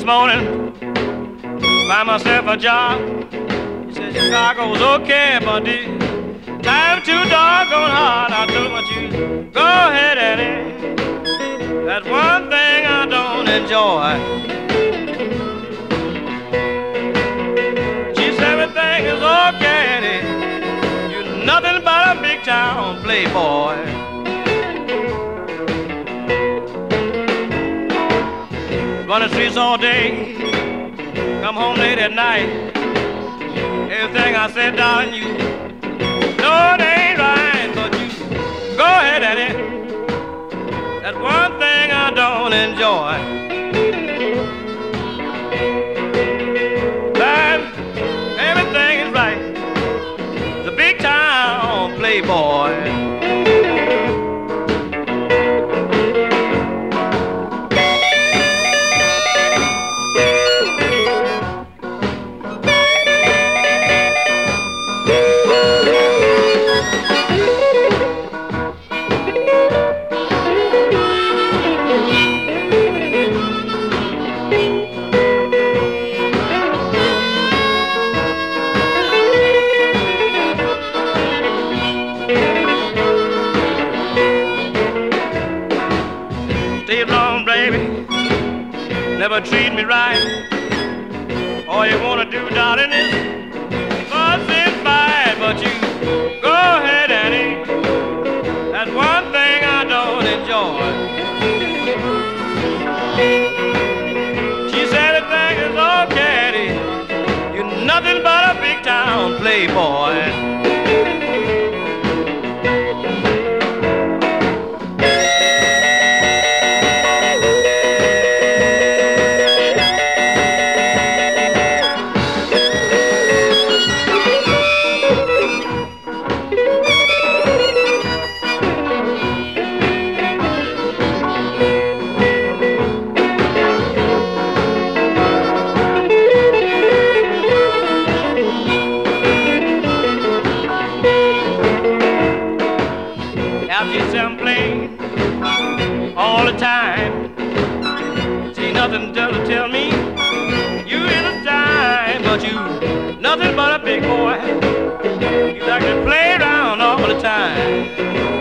morning, find myself a job. He said, Chicago's okay, but the time too doggone hard. I told him, what you go ahead, Annie. That's one thing I don't enjoy. She said, everything is okay, Annie. You're nothing but a big town playboy. Run the streets all day, come home late at night. Everything I said, darling, you know it ain't right, but you go ahead at it. That's one thing I don't enjoy. That everything is right. It's a big town playboy. Never treat me right. All you wanna do, darling, is fuss and fight. But you go ahead, Annie. That's one thing I don't enjoy. She said everything is okay, Annie. You're nothing but a big town playboy. All the time, see nothing to tell me you in the time, but you nothing but a big boy. You like to play around all the time.